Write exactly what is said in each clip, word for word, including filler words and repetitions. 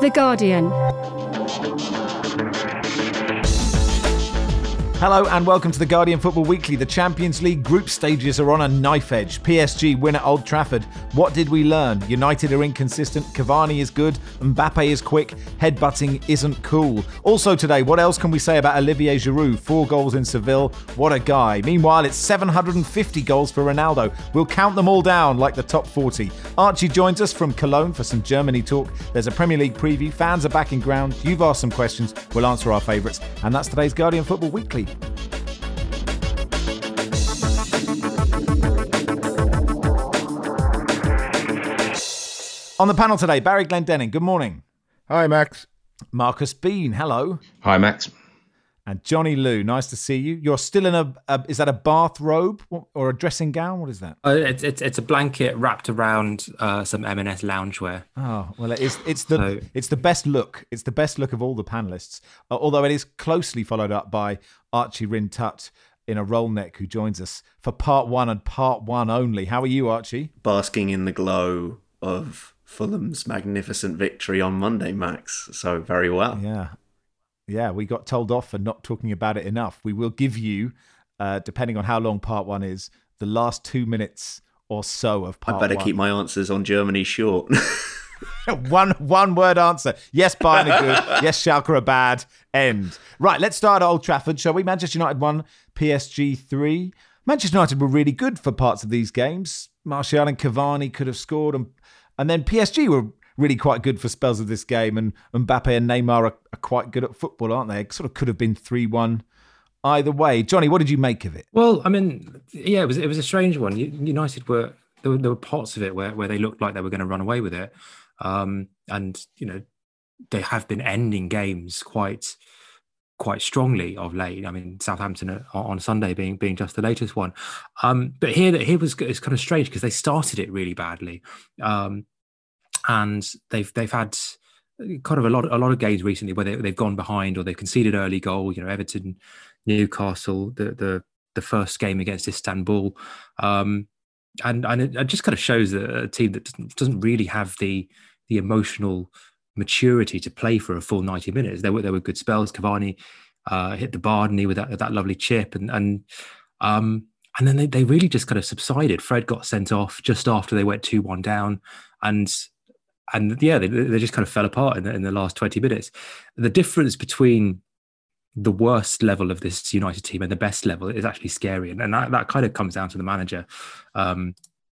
The Guardian. Hello and welcome to The Guardian Football Weekly. The Champions League group stages are on a knife edge. P S G win at Old Trafford. What did we learn? United are inconsistent, Cavani is good, Mbappe is quick, headbutting isn't cool. Also today, what else can we say about Olivier Giroud? Four goals in Seville, what a guy. Meanwhile, it's seven hundred fifty goals for Ronaldo. We'll count them all down like the top forty. Archie joins us from Cologne for some Germany talk. There's a Premier League preview, fans are back in ground, you've asked some questions, we'll answer our favourites. And that's today's Guardian Football Weekly. On the panel today, Barry Glendenning, good morning. Hi, Max. Marcus Bean, hello. Hi, Max. And Johnny Lou, nice to see you. You're still in a, a is that a bathrobe or a dressing gown? What is that? Uh, it's, it's it's a blanket wrapped around uh, some M and S loungewear. Oh, well, it is, it's the So- it's the best look. It's the best look of all the panellists, uh, although it is closely followed up by Archie Rintut in a roll neck, who joins us for part one and part one only. How are you, Archie? Basking in the glow of Fulham's magnificent victory on Monday, Max. So very well. Yeah. Yeah, we got told off for not talking about it enough. We will give you, uh, depending on how long part one is, the last two minutes or so of part I better one. keep my answers on Germany short. one one word answer. Yes, Bayern are good. Yes, Schalke are bad. End. Right, let's start at Old Trafford, shall we? Manchester United won, P S G three. Manchester United were really good for parts of these games. Martial and Cavani could have scored, and, and then P S G were really quite good for spells of this game, and Mbappe and Neymar are, are quite good at football, aren't they? It sort of could have been three one either way. Johnny, what did you make of it? Well, I mean, yeah, it was it was a strange one. United were there were, there were parts of it where, where they looked like they were going to run away with it, um, and you know they have been ending games quite quite strongly of late. I mean, Southampton on Sunday being being just the latest one, um, but here here was it's kind of strange because they started it really badly. Um, And they've they've had kind of a lot a lot of games recently where they, they've gone behind or they've conceded early goal. You know, Everton, Newcastle, the the the first game against Istanbul, um, and and it, it just kind of shows a, a team that doesn't, doesn't really have the the emotional maturity to play for a full ninety minutes. There were there were good spells. Cavani uh, hit the bar, didn't he, with that that lovely chip, and and um, and then they, they really just kind of subsided. Fred got sent off just after they went two one down, and. And yeah, they, they just kind of fell apart in the, in the last twenty minutes. The difference between the worst level of this United team and the best level is actually scary. And, and that, that kind of comes down to the manager, um,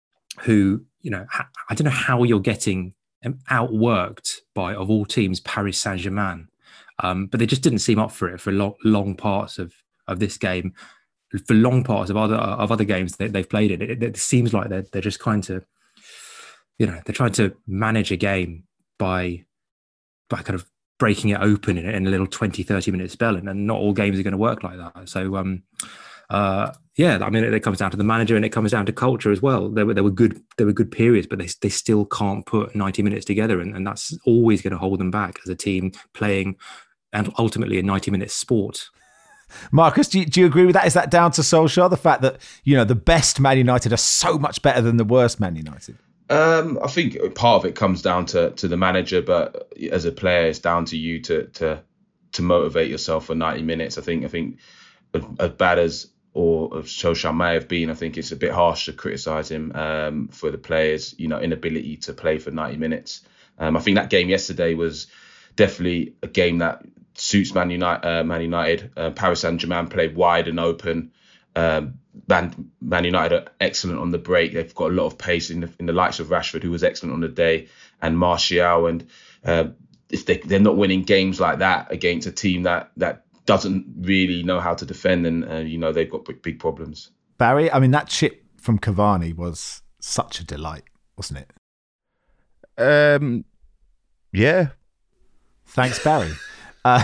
who, you know, ha- I don't know how you're getting outworked by, of all teams, Paris Saint-Germain. Um, but they just didn't seem up for it for long, long parts of, of this game. For long parts of other of other games that they've played in, it, it seems like they're, they're just trying to You know, they're trying to manage a game by by kind of breaking it open in, in a little twenty, thirty minute spell. And, and not all games are going to work like that. So, um, uh, yeah, I mean, it, it comes down to the manager and it comes down to culture as well. There were there were good there were good periods, but they they still can't put ninety minutes together. And, and that's always going to hold them back as a team playing and ultimately a ninety minute sport. Marcus, do you, do you agree with that? Is that down to Solskjaer? The fact that, you know, the best Man United are so much better than the worst Man United? Um, I think part of it comes down to, to the manager, but as a player, it's down to you to to to motivate yourself for ninety minutes. I think I think as bad as or as Solskjaer may have been, I think it's a bit harsh to criticise him um, for the players' you know inability to play for ninety minutes. Um, I think that game yesterday was definitely a game that suits Man United. Uh, Man United, uh, Paris Saint-Germain played wide and open. Um, Man, Man United are excellent on the break. They've got a lot of pace in the, in the likes of Rashford, who was excellent on the day, and Martial. And uh, if they, they're not winning games like that against a team that that doesn't really know how to defend, and uh, you know they've got big, big problems. Barry, I mean, that chip from Cavani was such a delight, wasn't it? Um, yeah. Thanks, Barry. uh,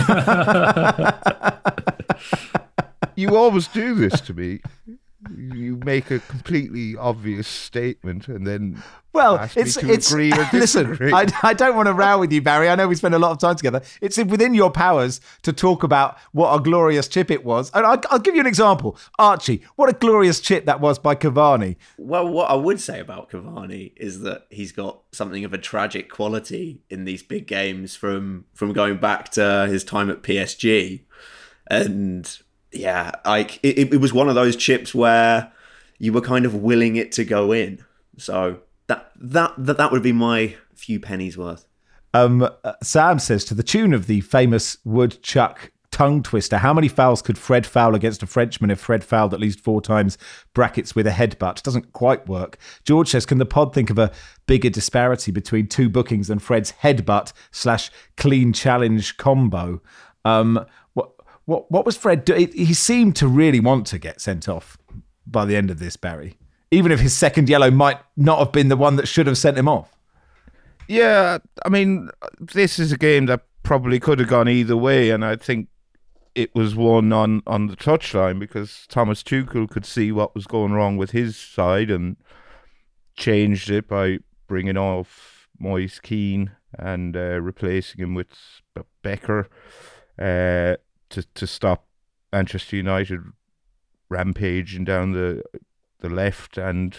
You always do this to me. You make a completely obvious statement and then Well, ask it's me to it's agree or listen. disagree. I, I don't want to row with you, Barry. I know we spend a lot of time together. It's within your powers to talk about what a glorious chip it was. And I'll, I'll give you an example. Archie, what a glorious chip that was by Cavani. Well, what I would say about Cavani is that he's got something of a tragic quality in these big games from from going back to his time at P S G. And yeah, like it, it was one of those chips where you were kind of willing it to go in. So that that that, that would be my few pennies worth. Um, uh, Sam says, to the tune of the famous woodchuck tongue twister, how many fouls could Fred foul against a Frenchman if Fred fouled at least four times, brackets with a headbutt? Doesn't quite work. George says, can the pod think of a bigger disparity between two bookings than Fred's headbutt slash clean challenge combo? Um, what what what was Fred do? He seemed to really want to get sent off by the end of this, Barry, even if his second yellow might not have been the one that should have sent him off. Yeah, I mean, this is a game that probably could have gone either way, and I think it was won on, on the touchline because Thomas Tuchel could see what was going wrong with his side and changed it by bringing off Moise Keane and uh, replacing him with Becker uh, to to stop Manchester United rampaging down the the left. And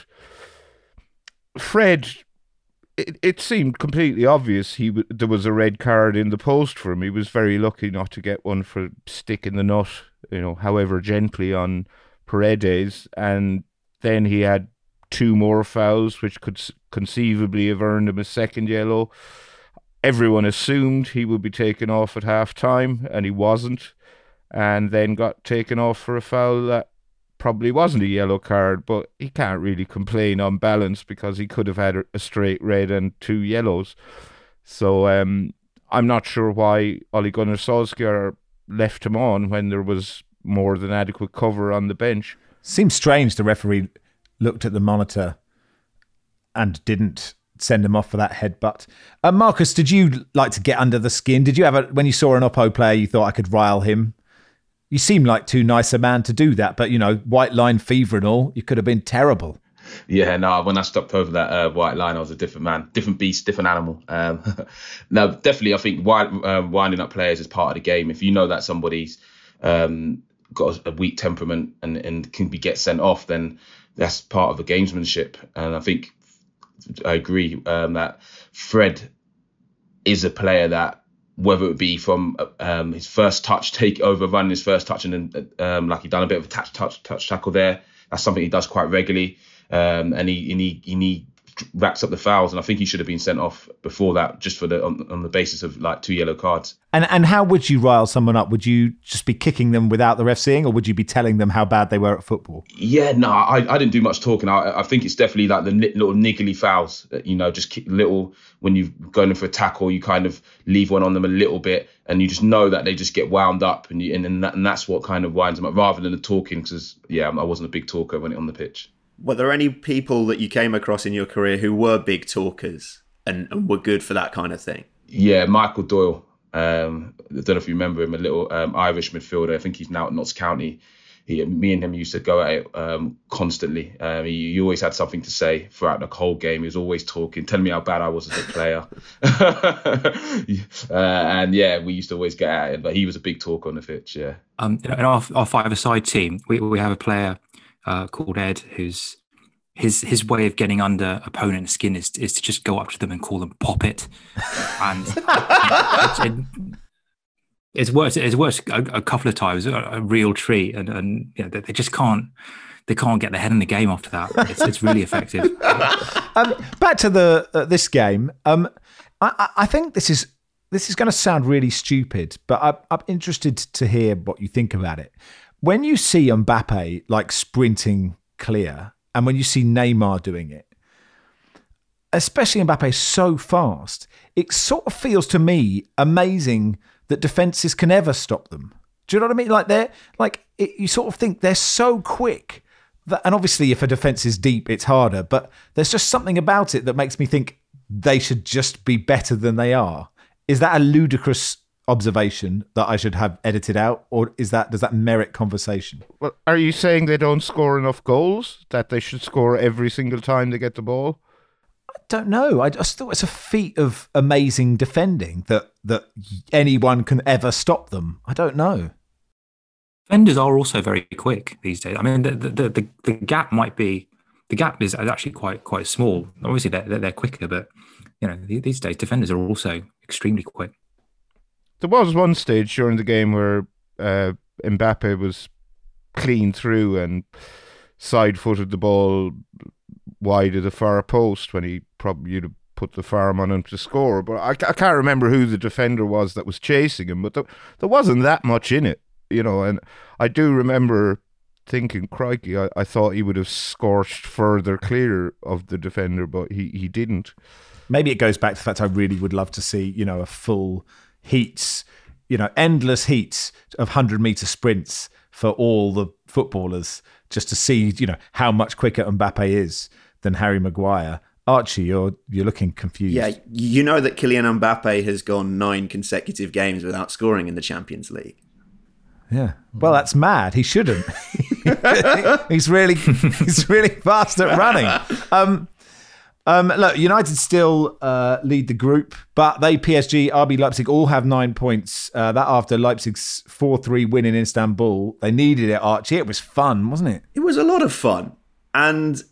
Fred, it, it seemed completely obvious he w- there was a red card in the post for him. He was very lucky not to get one for sticking the nut, you know, however gently on Paredes. And then he had two more fouls, which could conceivably have earned him a second yellow. Everyone assumed he would be taken off at half time, and he wasn't. And then got taken off for a foul that probably wasn't a yellow card, but he can't really complain on balance because he could have had a straight red and two yellows. So um, I'm not sure why Ole Gunnar Solskjaer left him on when there was more than adequate cover on the bench. Seems strange the referee looked at the monitor and didn't send him off for that headbutt. Uh, Marcus, did you like to get under the skin? Did you ever, when you saw an Oppo player, you thought I could rile him? You seem like too nice a man to do that, but, you know, white line fever and all, you could have been terrible. Yeah, no, when I stepped over that uh, white line, I was a different man, different beast, different animal. Um, no, definitely, I think wind, uh, winding up players is part of the game. If you know that somebody's um, got a weak temperament and, and can be get sent off, then that's part of the gamesmanship. And I think I agree um, that Fred is a player that, whether it be from um, his first touch, take over, running his first touch, and then um, like he done a bit of a touch, touch, touch tackle there. That's something he does quite regularly, um, and he and he, and he racks up the fouls. And I think he should have been sent off before that, just for the on, on the basis of like two yellow cards. And and how would you rile someone up? Would you just be kicking them without the ref seeing, or would you be telling them how bad they were at football? Yeah, no, I, I didn't do much talking. I, I think it's definitely like the little niggly fouls, you know, just little, when you're going for a tackle, you kind of leave one on them a little bit, and you just know that they just get wound up, and you, and, and, that, and that's what kind of winds them up, rather than the talking, because, yeah, I wasn't a big talker when it on the pitch. Were there any people that you came across in your career who were big talkers and, and were good for that kind of thing? Yeah, Michael Doyle. Um, I don't know if you remember him, a little um, Irish midfielder. I think he's now at Notts County. He, me and him used to go at it um, constantly. Um, he, he always had something to say throughout the whole game. He was always talking, telling me how bad I was as a player. uh, and yeah, we used to always get at it. But he was a big talker on the pitch. Yeah. Um, in our, our five-a-side team, we we have a player uh, called Ed, who's his his way of getting under opponent's skin is is to just go up to them and call them "pop it," and it, it, it's worked. It's worked a, a couple of times. A, a real treat, and and you know, they, they just can't they can't get their head in the game after that. It's it's really effective. um, back to the uh, this game. Um, I, I think this is this is going to sound really stupid, but I, I'm interested to hear what you think about it. When you see Mbappe like sprinting clear, and when you see Neymar doing it, especially Mbappe so fast, it sort of feels to me amazing that defences can ever stop them. Do you know what I mean? Like they're like it, you sort of think they're so quick that, and obviously if a defence is deep, it's harder. But there's just something about it that makes me think they should just be better than they are. Is that a ludicrous observation that I should have edited out, or is that does that merit conversation? Well, are you saying they don't score enough goals? That they should score every single time they get the ball? I don't know. I just thought it's a feat of amazing defending that that anyone can ever stop them. I don't know. Defenders are also very quick these days. I mean, the the the, the gap might be the gap is actually quite quite small. Obviously, they're they're quicker, but you know these days defenders are also extremely quick. There was one stage during the game where uh, Mbappe was clean through and side-footed the ball wide of the far post when he probably you'd have put the farm on him to score. But I, I can't remember who the defender was that was chasing him, but there, there wasn't that much in it, you know. And I do remember thinking, crikey, I, I thought he would have scorched further clear of the defender, but he, he didn't. Maybe it goes back to the fact I really would love to see, you know, a full heats, you know, endless heats of one hundred metre sprints for all the footballers, just to see, you know, how much quicker Mbappe is than Harry Maguire. Archie, you're you're looking confused. Yeah, you know that Kylian Mbappe has gone nine consecutive games without scoring in the Champions League. Yeah, well, that's mad. He shouldn't. he's really he's really fast at running. Um, um, look, United still uh, lead the group, but they, P S G, R B Leipzig all have nine points. Uh, that after Leipzig's four three win in Istanbul. They needed it, Archie. It was fun, wasn't it? It was a lot of fun. And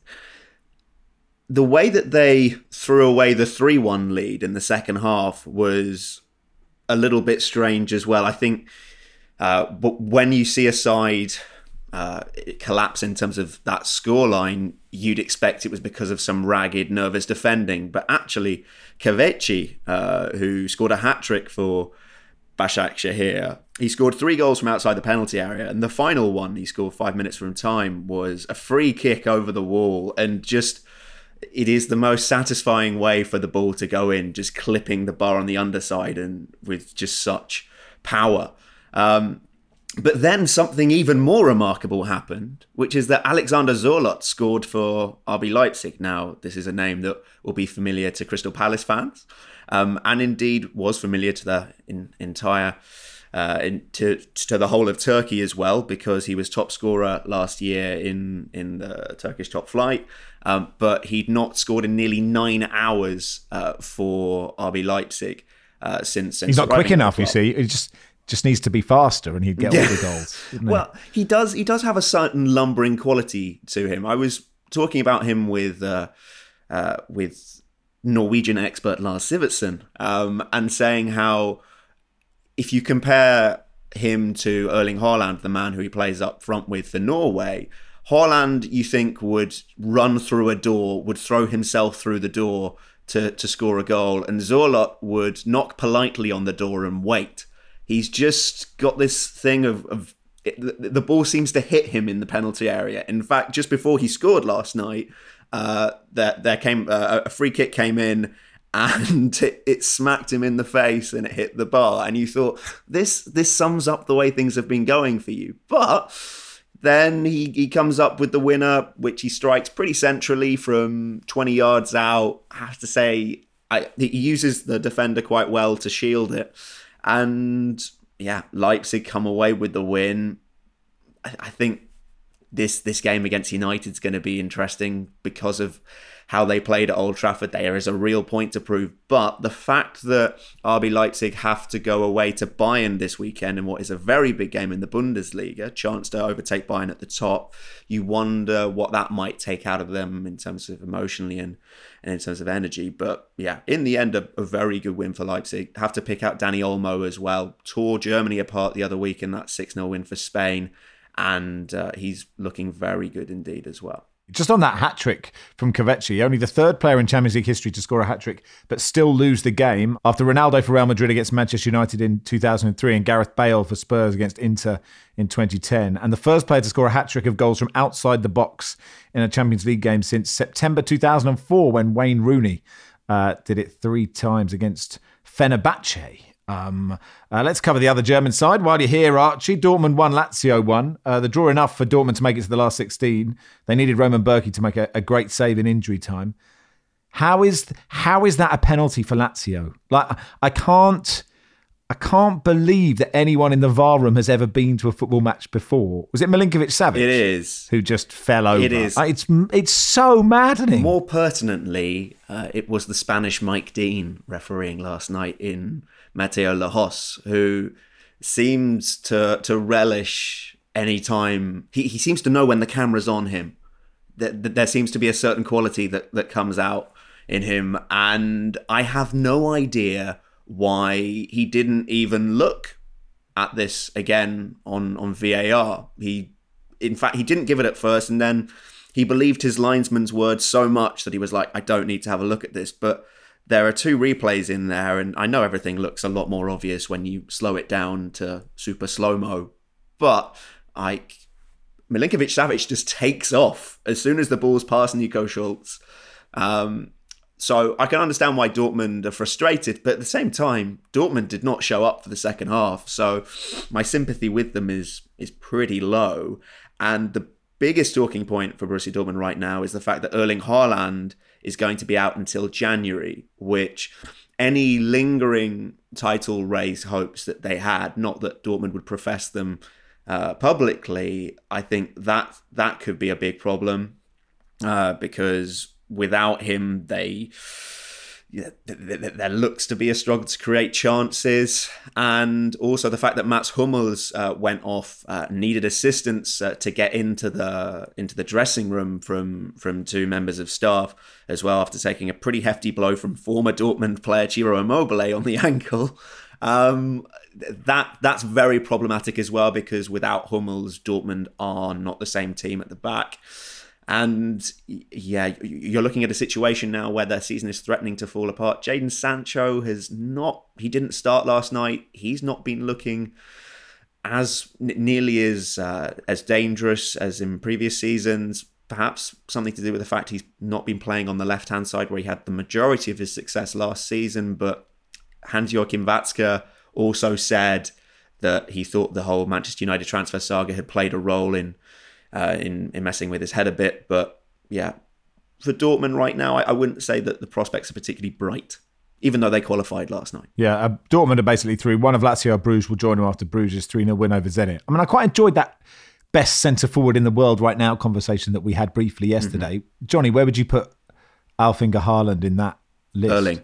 the way that they threw away the three one lead in the second half was a little bit strange as well. I think uh, but when you see a side uh, collapse in terms of that scoreline, you'd expect it was because of some ragged, nervous defending. But actually, Kelechi, uh, who scored a hat-trick for Başakşehir, he scored three goals from outside the penalty area. And the final one he scored five minutes from time was a free kick over the wall. And just, it is the most satisfying way for the ball to go in, just clipping the bar on the underside and with just such power. Um, But then something even more remarkable happened, which is that Alexander Zorlot scored for R B Leipzig. Now, this is a name that will be familiar to Crystal Palace fans, um, and indeed was familiar to the in, entire, uh, in, to to the whole of Turkey as well, because he was top scorer last year in in the Turkish top flight. Um, but he'd not scored in nearly nine hours uh, for R B Leipzig uh, since, since. He's not quick enough, you see. He just. Just needs to be faster, and he'd get all the goals. Well, he does. He does have a certain lumbering quality to him. I was talking about him with uh, uh, with Norwegian expert Lars Sivertsen, um, and saying how if you compare him to Erling Haaland, the man who he plays up front with for Norway, Haaland, you think, would run through a door, would throw himself through the door to to score a goal, and Zorlot would knock politely on the door and wait. He's just got this thing of, of it, the, the ball seems to hit him in the penalty area. In fact, just before he scored last night, uh, there, there came uh, a free kick came in and it, it smacked him in the face and it hit the bar. And you thought, this this sums up the way things have been going for you. But then he, he comes up with the winner, which he strikes pretty centrally from twenty yards out. I have to say, I, he uses the defender quite well to shield it. And yeah, Leipzig come away with the win. I, I think this this game against United is going to be interesting because of how they played at Old Trafford. There is a real point to prove. But the fact that R B Leipzig have to go away to Bayern this weekend in what is a very big game in the Bundesliga, chance to overtake Bayern at the top, you wonder what that might take out of them in terms of emotionally and, and in terms of energy. But yeah, in the end, a, a very good win for Leipzig. Have to pick out Dani Olmo as well. Tore Germany apart the other week in that six nil win for Spain. And uh, he's looking very good indeed as well. Just on that hat-trick from Kelechi, only the third player in Champions League history to score a hat-trick, but still lose the game after Ronaldo for Real Madrid against Manchester United in two thousand three and Gareth Bale for Spurs against Inter in twenty ten. And the first player to score a hat-trick of goals from outside the box in a Champions League game since September two thousand four when Wayne Rooney uh, did it three times against Fenerbahce. Um, uh, let's cover the other German side while you're here, Archie. Dortmund won, Lazio won. Uh, the draw enough for Dortmund to make it to the last sixteen. They needed Roman Bürki to make a, a great save in injury time. How is how is that a penalty for Lazio? Like, I can't I can't believe that anyone in the V A R room has ever been to a football match before. Was it Milinkovic-Savic? It is. Who just fell over. It is. It's, it's so maddening. More pertinently, uh, it was the Spanish Mike Dean refereeing last night in Mateo Lajos, who seems to to relish any time. He, he seems to know when the camera's on him. That, that there seems to be a certain quality that, that comes out in him. And I have no idea why he didn't even look at this again on, on V A R. He, in fact, he didn't give it at first, and then he believed his linesman's words so much that he was like, I don't need to have a look at this. But there are two replays in there, and I know everything looks a lot more obvious when you slow it down to super slow-mo. But I, Milinkovic-Savic just takes off as soon as the ball's past Nico Schulz. Um, So I can understand why Dortmund are frustrated, but at the same time, Dortmund did not show up for the second half. So my sympathy with them is is pretty low. And the biggest talking point for Borussia Dortmund right now is the fact that Erling Haaland is going to be out until January, which any lingering title race hopes that they had, not that Dortmund would profess them uh, publicly, I think that that could be a big problem uh, because without him, they yeah, there looks to be a struggle to create chances. And also the fact that Mats Hummels uh, went off, uh, needed assistance uh, to get into the into the dressing room from, from two members of staff as well, after taking a pretty hefty blow from former Dortmund player Ciro Immobile on the ankle. Um, that that's very problematic as well, because without Hummels, Dortmund are not the same team at the back. And yeah, you're looking at a situation now where their season is threatening to fall apart. Jadon Sancho has not, he didn't start last night. He's not been looking as nearly as uh, as dangerous as in previous seasons. Perhaps something to do with the fact he's not been playing on the left-hand side where he had the majority of his success last season. But Hans-Joachim Watzke also said that he thought the whole Manchester United transfer saga had played a role in Uh, in, in messing with his head a bit. But yeah, for Dortmund right now, I, I wouldn't say that the prospects are particularly bright, even though they qualified last night. Yeah, uh, Dortmund are basically through. One of Lazio or Bruges will join them after Bruges' three nil win over Zenit. I mean, I quite enjoyed that best centre-forward in the world right now conversation that we had briefly yesterday. Mm-hmm. Johnny, where would you put Alf-Inge Haaland in that list? Erling.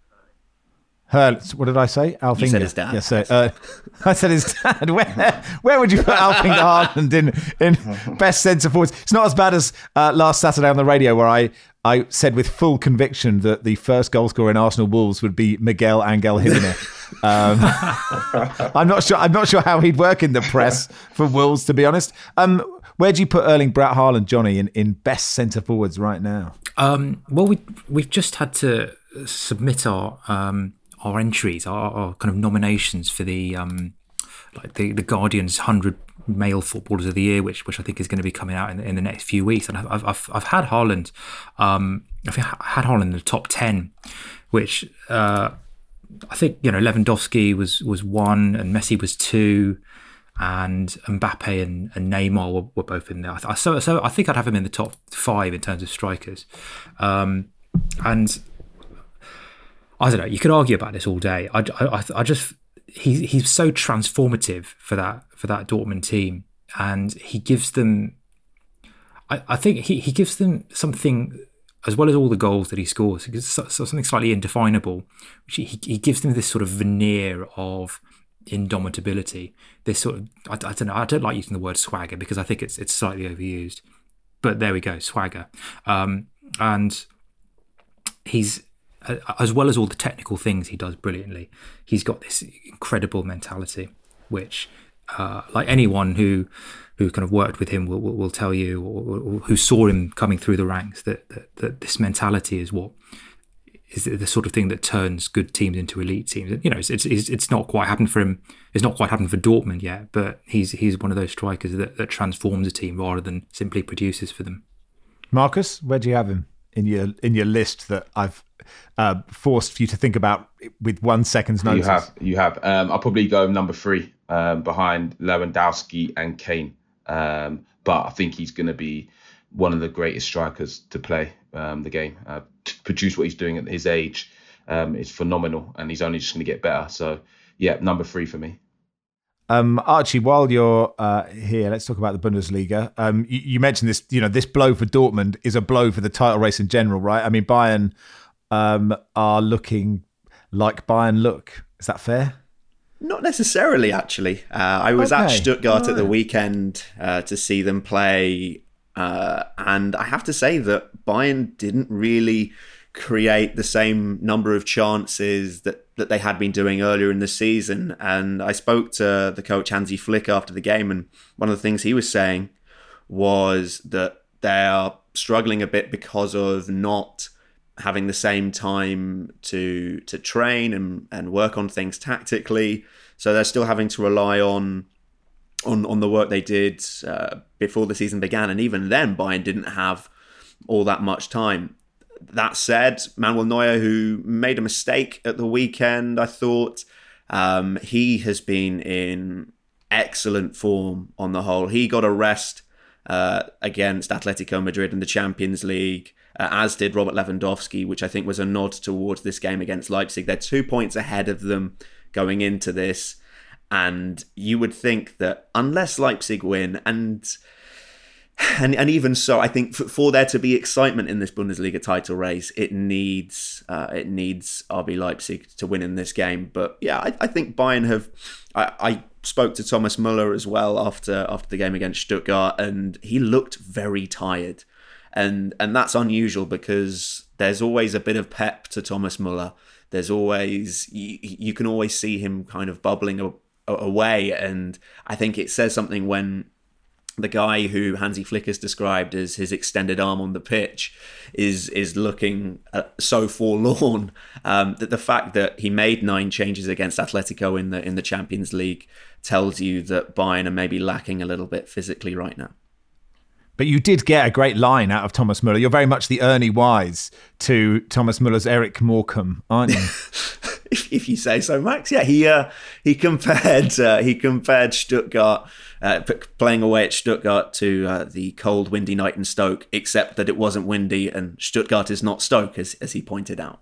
Her, what did I say? Alf-Inge. You said his dad. Yes, sir. Uh, I said his dad. Where, where would you put Alf-Inge Haaland in, in best centre forwards? It's not as bad as uh, last Saturday on the radio where I, I said with full conviction that the first goal scorer in Arsenal Wolves would be Miguel Angel Jimenez. Um, I'm not sure. I'm not sure how he'd work in the press for Wolves, to be honest. Um, where do you put Erling Braut Haaland, Johnny, in, in best centre forwards right now? Um, well, we we've just had to submit our. Um, our entries, our, our kind of nominations for the um, like the, the Guardian's one hundred male footballers of the year, which which I think is going to be coming out in, in the next few weeks. And I've I've I've had Haaland, um, I've had Haaland in the top ten, which uh, I think you know Lewandowski was was one and Messi was two, and Mbappe and, and Neymar were, were both in there. I, so so I think I'd have him in the top five in terms of strikers, um, and. I don't know. You could argue about this all day. I, I, I just he he's so transformative for that for that Dortmund team, and he gives them. I, I think he, he gives them something, as well as all the goals that he scores. He gives something slightly indefinable, which he he gives them this sort of veneer of indomitability. This sort of I, I don't know. I don't like using the word swagger because I think it's it's slightly overused, but there we go, swagger, um, and he's. As well as all the technical things he does brilliantly, he's got this incredible mentality, which, uh, like anyone who who kind of worked with him will will, will tell you, or, or who saw him coming through the ranks, that, that that this mentality is what is the sort of thing that turns good teams into elite teams. You know, it's it's it's not quite happened for him. It's not quite happened for Dortmund yet, but he's he's one of those strikers that, that transforms a team rather than simply produces for them. Marcus, where do you have him in your in your list that I've uh, forced you to think about with one second's notice? You have, you have. Um, I'll probably go number three um, behind Lewandowski and Kane. Um, but I think he's going to be one of the greatest strikers to play um, the game, uh, to produce what he's doing at his age. um, is phenomenal, and he's only just going to get better. So, yeah, number three for me. Um, Archie, while you're uh, here, let's talk about the Bundesliga. Um, you, you mentioned this, you know, this blow for Dortmund is a blow for the title race in general, right? I mean, Bayern um, are looking like Bayern look. Is that fair? Not necessarily, actually. Uh, I was Okay. at Stuttgart Right. at the weekend uh, to see them play, uh, and I have to say that Bayern didn't really create the same number of chances that, that they had been doing earlier in the season. And I spoke to the coach Hansi Flick after the game, and one of the things he was saying was that they are struggling a bit because of not having the same time to to train and, and work on things tactically. So they're still having to rely on on, on the work they did uh, before the season began. And even then, Bayern didn't have all that much time. That said, Manuel Neuer, who made a mistake at the weekend, I thought, um, he has been in excellent form on the whole. He got a rest uh, against Atletico Madrid in the Champions League, uh, as did Robert Lewandowski, which I think was a nod towards this game against Leipzig. They're two points ahead of them going into this. And you would think that unless Leipzig win, and and and even so, I think for, for there to be excitement in this Bundesliga title race, it needs uh, it needs R B Leipzig to win in this game. But yeah, I, I think Bayern have. I, I spoke to Thomas Muller as well after after the game against Stuttgart, and he looked very tired, and and that's unusual because there's always a bit of pep to Thomas Muller. There's always you, you can always see him kind of bubbling a, away, and I think it says something when the guy who Hansi Flick has described as his extended arm on the pitch is is looking uh, so forlorn. Um, that the fact that he made nine changes against Atletico in the in the Champions League tells you that Bayern are maybe lacking a little bit physically right now. But you did get a great line out of Thomas Muller. You're very much the Ernie Wise to Thomas Muller's Eric Morecambe, aren't you? if, if you say so, Max. Yeah, he uh, he compared uh, he compared Stuttgart uh, playing away at Stuttgart to uh, the cold, windy night in Stoke, except that it wasn't windy, and Stuttgart is not Stoke, as as he pointed out.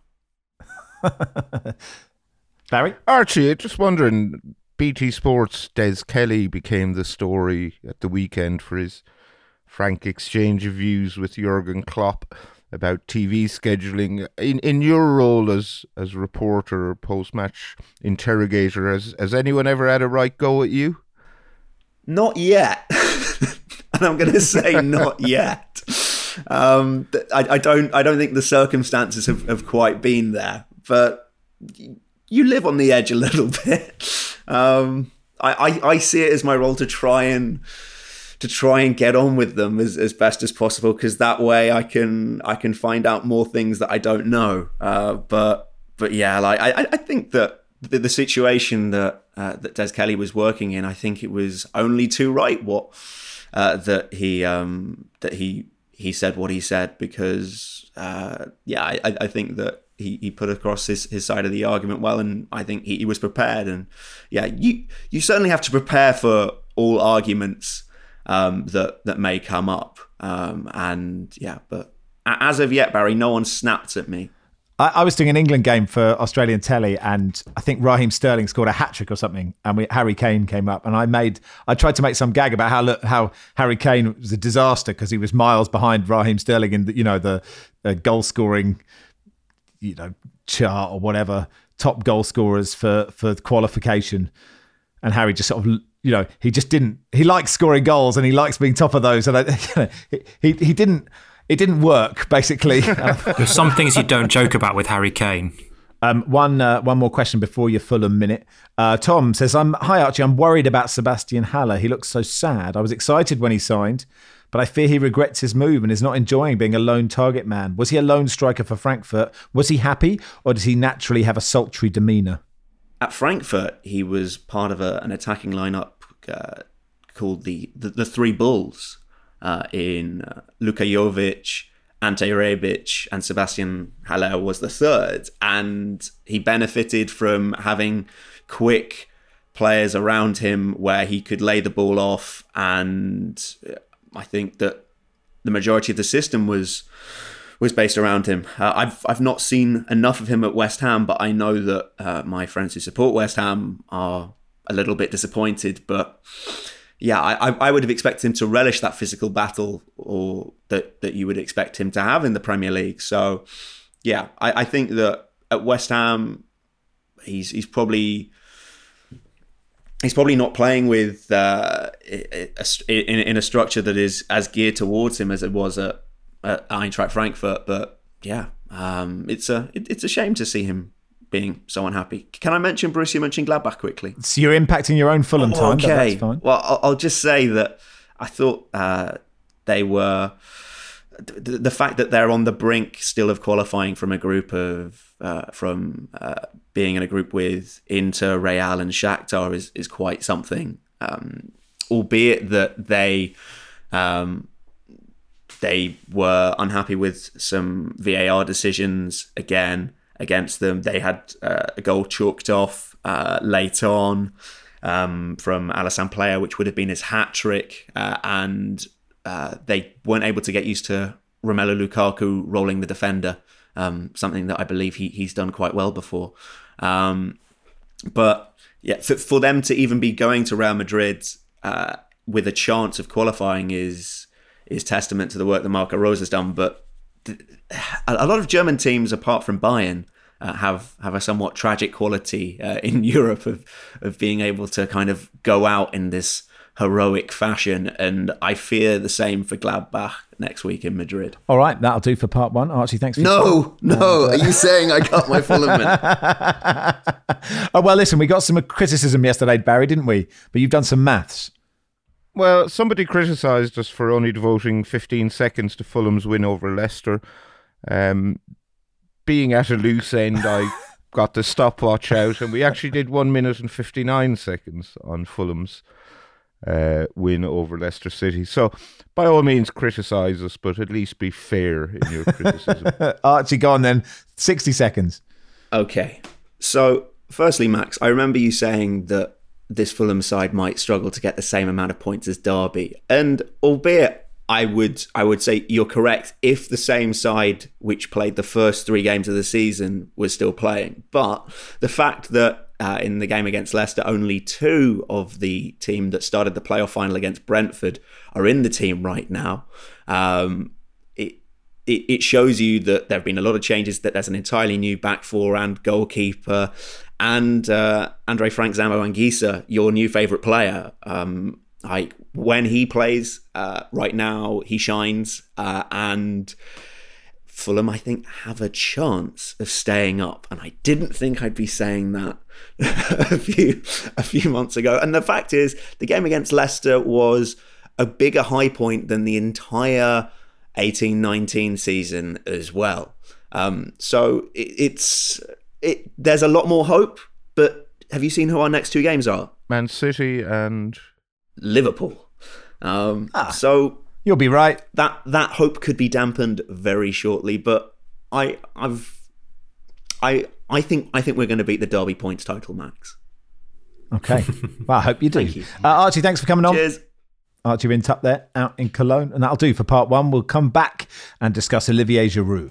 Barry? Archie, just wondering, B T Sports' Des Kelly became the story at the weekend for his frank exchange of views with Jurgen Klopp about T V scheduling. In in your role as as reporter or post-match interrogator, has, has anyone ever had a right go at you? Not yet. And I'm going to say not yet. Um, I, I don't I don't think the circumstances have, have quite been there, but you live on the edge a little bit. Um, I, I, I see it as my role to try and to try and get on with them as, as best as possible, because that way I can I can find out more things that I don't know. Uh, but but yeah, like I, I think that the, the situation that uh, that Des Kelly was working in, I think it was only too right what uh, that he um, that he he said what he said, because uh, yeah, I, I think that he, he put across his, his side of the argument well, and I think he, he was prepared. And yeah, you you certainly have to prepare for all arguments Um, that that may come up, um, and yeah, but as of yet, Barry, no one snapped at me. I, I was doing an England game for Australian telly, and I think Raheem Sterling scored a hat trick or something, and we, Harry Kane came up, and I made I tried to make some gag about how look, how Harry Kane was a disaster because he was miles behind Raheem Sterling in the, you know the uh, goal scoring, you know chart or whatever, top goal scorers for for qualification, and Harry just sort of. You know, he just didn't. He likes scoring goals and he likes being top of those. And I, you know, he he didn't. It didn't work. Basically, there's some things you don't joke about with Harry Kane. Um, one uh, one more question before your Fulham minute. Uh, Tom says, "I'm hi Archie. I'm worried about Sebastian Haller. He looks so sad. I was excited when he signed, but I fear he regrets his move and is not enjoying being a lone target man. Was he a lone striker for Frankfurt? Was he happy, or does he naturally have a sultry demeanour?" At Frankfurt, he was part of a, an attacking lineup uh, called the, the the Three Bulls uh, in uh, Luka Jovic, Ante Rebic, and Sebastian Haller was the third. And he benefited from having quick players around him where he could lay the ball off. And I think that the majority of the system was was based around him. Uh, I've I've not seen enough of him at West Ham, but I know that uh, my friends who support West Ham are a little bit disappointed. But yeah, I I would have expected him to relish that physical battle, or that that you would expect him to have in the Premier League. So yeah, I, I think that at West Ham, he's he's probably. He's probably not playing with uh, a, in, in a structure that is as geared towards him as it was at, at Eintracht Frankfurt. But yeah, um, it's a it, it's a shame to see him being so unhappy. Can I mention Borussia Mönchengladbach quickly? So you're impacting your own Fulham oh, time. Okay, but that's fine. Well, I'll, I'll just say that I thought uh, they were the, the fact that they're on the brink still of qualifying from a group of. Uh, from uh, being in a group with Inter, Real and Shakhtar is, is quite something. Um, albeit that they um, they were unhappy with some V A R decisions again against them. They had uh, a goal chalked off uh, late on um, from Alassane Plea, which would have been his hat-trick. Uh, and uh, they weren't able to get used to Romelu Lukaku rolling the defender. Um, something that I believe he he's done quite well before. Um, but yeah, for, for them to even be going to Real Madrid uh, with a chance of qualifying is is testament to the work that Marco Rose has done. But th- a lot of German teams, apart from Bayern, uh, have have a somewhat tragic quality uh, in Europe of of being able to kind of go out in this heroic fashion, and I fear the same for Gladbach next week in Madrid. All right, that'll do for part one. Archie, thanks for No, your no, uh, are you saying I got my Fulham in? Oh, well, listen, we got some criticism yesterday, Barry, didn't we? But you've done some maths. Well, somebody criticised us for only devoting fifteen seconds to Fulham's win over Leicester. Um, being at a loose end, I got the stopwatch out, and we actually did one minute and fifty-nine seconds on Fulham's Uh, win over Leicester City. So by all means criticise us, but at least be fair in your criticism. Archie, go on then. sixty seconds. Okay. So firstly, Max, I remember you saying that this Fulham side might struggle to get the same amount of points as Derby. And albeit I would I would say you're correct if the same side which played the first three games of the season was still playing. But the fact that Uh, in the game against Leicester, only two of the team that started the playoff final against Brentford are in the team right now. Um, it, it it shows you that there have been a lot of changes, that there's an entirely new back four and goalkeeper, and uh, Andre Frank Zambo Anguissa, your new favourite player. Um, I when he plays uh, right now, he shines, uh, and Fulham, I think, have a chance of staying up, and I didn't think I'd be saying that a few a few months ago. And the fact is, the game against Leicester was a bigger high point than the entire eighteen nineteen season as well. Um, so it, it's it. There's a lot more hope. But have you seen who our next two games are? Man City and Liverpool. Um, ah. So. You'll be right. That that hope could be dampened very shortly, but I I've I I think I think we're going to beat the Derby points total, Max. Okay. Well, I hope you do. Thank you. Uh, Archie, thanks for coming on. Cheers. Archie Rint up there, out in Cologne. And that'll do for part one. We'll come back and discuss Olivier Giroud.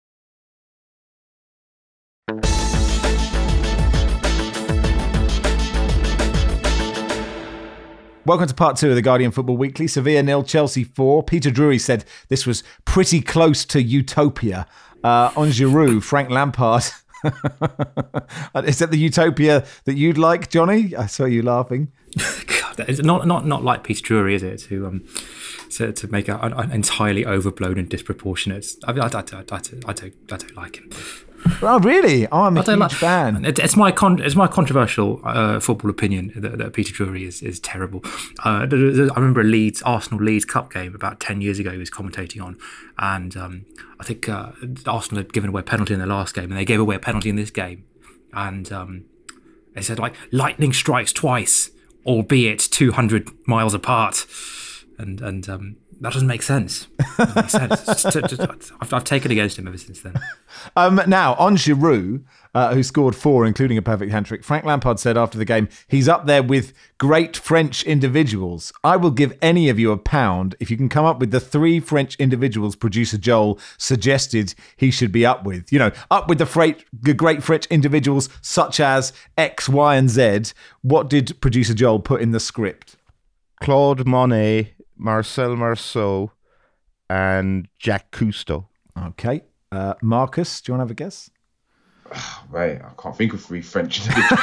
Welcome to part two of the Guardian Football Weekly. Sevilla nil, Chelsea four. Peter Drury said this was pretty close to utopia. Uh, on Giroud, Frank Lampard. Is that the utopia that you'd like, Johnny? I saw you laughing. God, it's not not not like Peter Drury, is it? To um, to, to make an entirely overblown and disproportionate. I, I, I, I, I, I don't I don't like him. Oh, really? Oh, I'm a I don't huge like, fan. It, it's my con, it's my controversial uh, football opinion that, that Peter Drury is is terrible. Uh, I remember a Leeds Arsenal Leeds Cup game about ten years ago he was commentating on, and um, I think uh, Arsenal had given away a penalty in the last game, and they gave away a penalty in this game, and um, they said like lightning strikes twice, albeit two hundred miles apart. And and um, That doesn't make sense. Doesn't make sense. Just, just, just, I've, I've taken against him ever since then. Um, now, on Giroud, uh, who scored four, including a perfect hat-trick, Frank Lampard said after the game, he's up there with great French individuals. I will give any of you a pound if you can come up with the three French individuals producer Joel suggested he should be up with. You know, up with the, freight, the great French individuals such as X, Y, and Z. What did producer Joel put in the script? Claude Monet, Marcel Marceau, and Jacques Cousteau. Okay. Uh, Marcus, do you want to have a guess? Right, I can't think of three French individuals.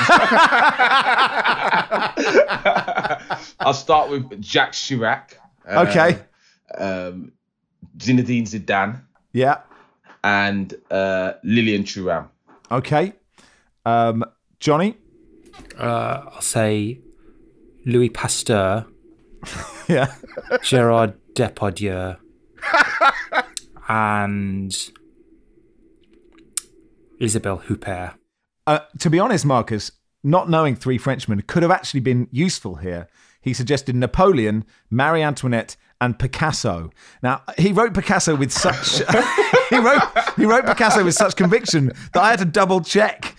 I'll start with Jacques Chirac. Uh, okay. Um, Zinedine Zidane. Yeah. And uh, Lilian Thuram. Okay. Um, Johnny? Uh, I'll say Louis Pasteur. Yeah. Gerard Depardieu. And Isabelle Huppert. Uh, to be honest, Marcus, not knowing three Frenchmen could have actually been useful here. He suggested Napoleon, Marie Antoinette, and Picasso. Now, he wrote Picasso with such he wrote he wrote Picasso with such conviction that I had to double check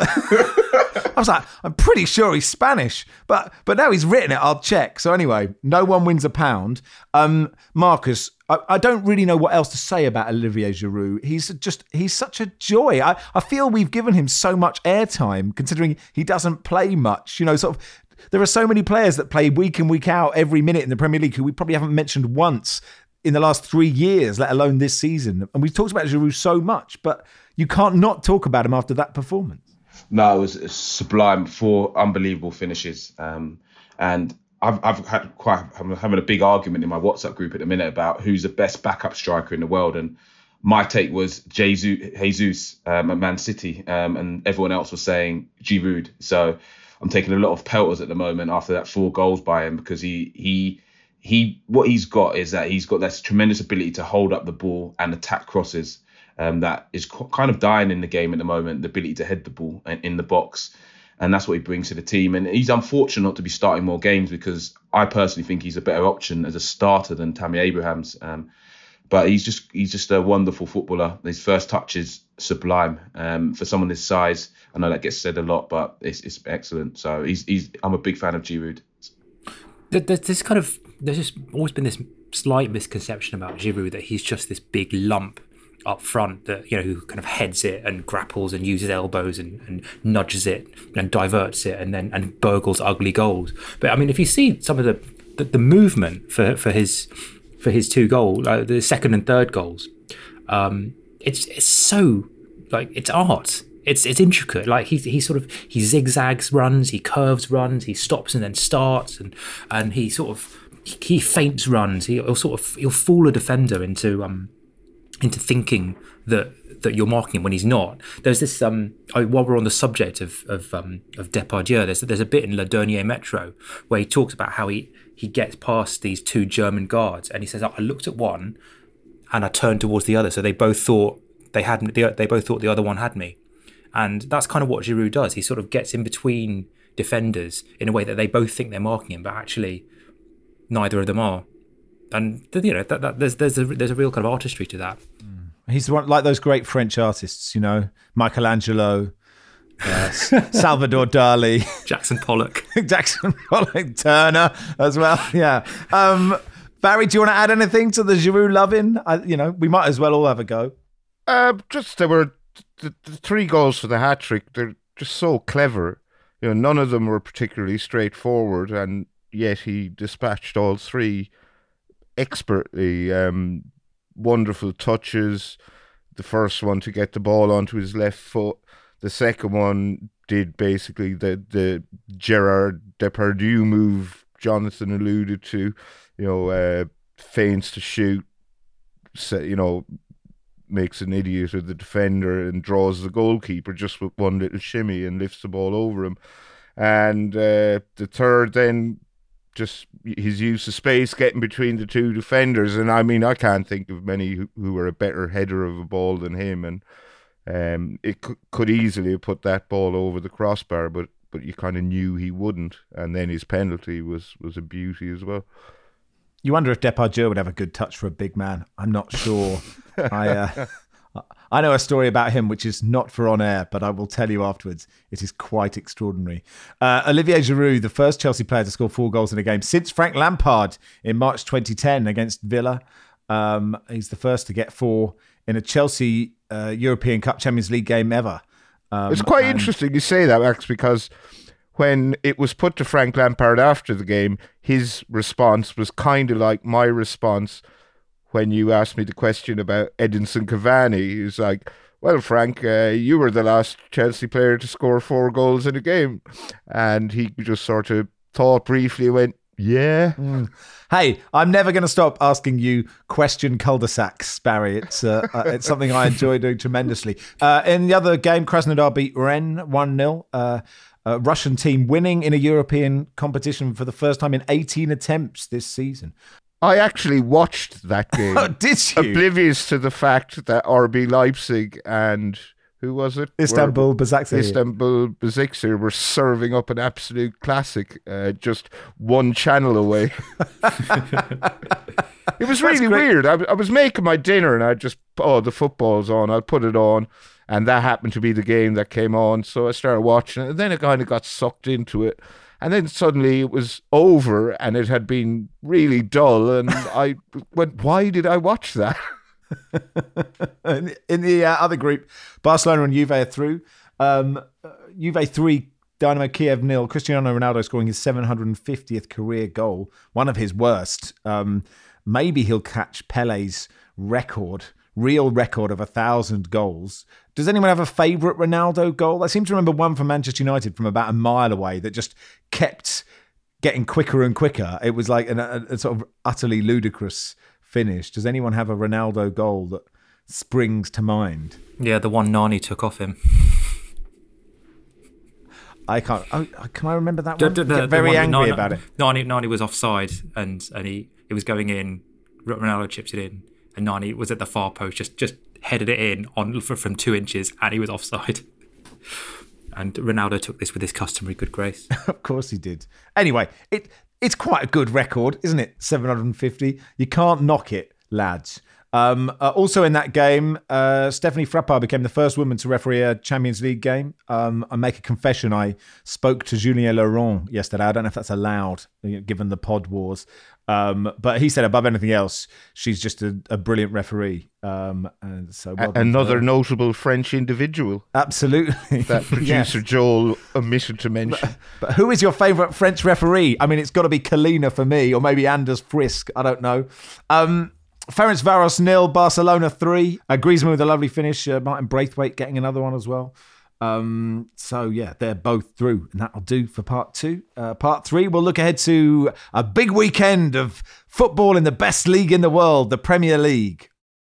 that. I was like, I'm pretty sure he's Spanish, but but now he's written it. I'll check. So anyway, no one wins a pound. Um, Marcus, I, I don't really know what else to say about Olivier Giroud. He's just he's such a joy. I, I feel we've given him so much airtime, considering he doesn't play much. You know, sort of. There are so many players that play week in, week out, every minute in the Premier League who we probably haven't mentioned once in the last three years, let alone this season. And we've talked about Giroud so much, but you can't not talk about him after that performance. No, it was sublime. Four unbelievable finishes. Um, and I've, I've had quite, I'm having a big argument in my WhatsApp group at the minute about who's the best backup striker in the world. And my take was Jesus, Jesus um, at Man City, um, and everyone else was saying Giroud. So I'm taking a lot of pelters at the moment after that four goals by him, because he he he what he's got is that he's got this tremendous ability to hold up the ball and attack crosses. Um, that is kind of dying in the game at the moment, the ability to head the ball in the box. And that's what he brings to the team. And he's unfortunate not to be starting more games, because I personally think he's a better option as a starter than Tammy Abrahams. Um, but he's just he's just a wonderful footballer. His first touch is sublime. Um, for someone his size, I know that gets said a lot, but it's it's excellent. So he's he's I'm a big fan of Giroud. There's this kind of there's just always been this slight misconception about Giroud that he's just this big lump up front that, you know, who kind of heads it and grapples and uses elbows and, and nudges it and diverts it and then and burgles ugly goals. But I mean, if you see some of the the, the movement for, for his for his two goals, uh, the second and third goals, um, it's it's so like it's art. It's it's intricate. Like he he sort of he zigzags runs, he curves runs, he stops and then starts, and and he sort of he feints runs. He'll sort of he'll fool a defender into um. into thinking that that you're marking him when he's not. There's this um while we're on the subject of of um of Depardieu, there's there's a bit in Le Dernier Metro where he talks about how he he gets past these two German guards and he says, I looked at one and I turned towards the other, so they both thought they had they, they both thought the other one had me. And that's kind of what Giroud does. He sort of gets in between defenders in a way that they both think they're marking him, but actually neither of them are. And you know that, that there's there's a there's a real kind of artistry to that. Mm. He's one like those great French artists, you know, Michelangelo, uh, Salvador Dali, Jackson Pollock, Jackson Pollock, Turner as well. Yeah. Um, Barry, do you want to add anything to the Giroud loving? I, you know, we might as well all have a go. Uh, just there were the, the three goals for the hat trick. They're just so clever. You know, none of them were particularly straightforward, and yet he dispatched all three expertly. Um, wonderful touches. The first one to get the ball onto his left foot. The second one did basically the the Gerard Depardieu move Jonathan alluded to. You know, uh, feigns to shoot. You know, makes an idiot of the defender and draws the goalkeeper just with one little shimmy and lifts the ball over him. And uh, the third then, just his use of space, getting between the two defenders. And I mean, I can't think of many who, who were a better header of a ball than him. And um, it could, could easily have put that ball over the crossbar, but but you kind of knew he wouldn't. And then his penalty was, was a beauty as well. You wonder if Depardieu would have a good touch for a big man. I'm not sure. I uh, I know a story about him, which is not for on air, but I will tell you afterwards. It is quite extraordinary. Uh, Olivier Giroud, the first Chelsea player to score four goals in a game since Frank Lampard in March twenty ten against Villa. Um, he's the first to get four in a Chelsea uh, European Cup Champions League game ever. Um, it's quite and- interesting you say that, Max, because when it was put to Frank Lampard after the game, his response was kind of like my response when you asked me the question about Edinson Cavani. He was like, well, Frank, uh, you were the last Chelsea player to score four goals in a game. And he just sort of thought briefly and went, yeah. Mm. Hey, I'm never going to stop asking you question cul-de-sacs, Barry. It's uh, uh, it's something I enjoy doing tremendously. Uh, in the other game, Krasnodar beat Rennes one nil. Uh, a Russian team winning in a European competition for the first time in eighteen attempts this season. I actually watched that game. Oh, did you? Oblivious to the fact that R B Leipzig and... who was it? Istanbul Basaksehir. Istanbul Basaksehir were serving up an absolute classic, uh, just one channel away. It was really weird. I, I was making my dinner and I just, oh, the football's on. I'll put it on. And that happened to be the game that came on. So I started watching it. And then I kind of got sucked into it. And then suddenly it was over and it had been really dull. And I went, why did I watch that? In the uh, other group, Barcelona and Juve are through. Um, Juve three, Dynamo Kiev nil. Cristiano Ronaldo scoring his seven hundred fiftieth career goal, one of his worst. Um, maybe he'll catch Pele's record, real record of a thousand goals. Does anyone have a favourite Ronaldo goal? I seem to remember one from Manchester United from about a mile away that just kept getting quicker and quicker. It was like an, a, a sort of utterly ludicrous finish. Does anyone have a Ronaldo goal that springs to mind? Yeah, the one Nani took off him. I can't. Oh, can I remember that The- one? the- the- Get very the one- angry Nani, about it. Nani, Nani was offside and, and he it was going in. Ronaldo chipped it in, and Nani was at the far post, just just headed it in on from two inches, and he was offside. And Ronaldo took this with his customary good grace. Of course he did. Anyway, it it's quite a good record, isn't it? seven hundred fifty. You can't knock it, lads. Um, uh, also in that game, uh, Stephanie Frappard became the first woman to referee a Champions League game. Um, I make a confession. I spoke to Julien Laurent yesterday. I don't know if that's allowed, given the pod wars. Um, but he said, above anything else, she's just a, a brilliant referee. Um, and so well done Another for her. notable French individual Absolutely. that producer Yes. Joel omitted to mention. But who is your favourite French referee? I mean, it's got to be Kalina for me, or maybe Anders Frisk. I don't know. Um, Ferencvaros nil, Barcelona three. Uh, Griezmann with a lovely finish. Uh, Martin Braithwaite getting another one as well. Um, so, yeah, they're both through. And that'll do for part two. Uh, part three, we'll look ahead to a big weekend of football in the best league in the world, the Premier League.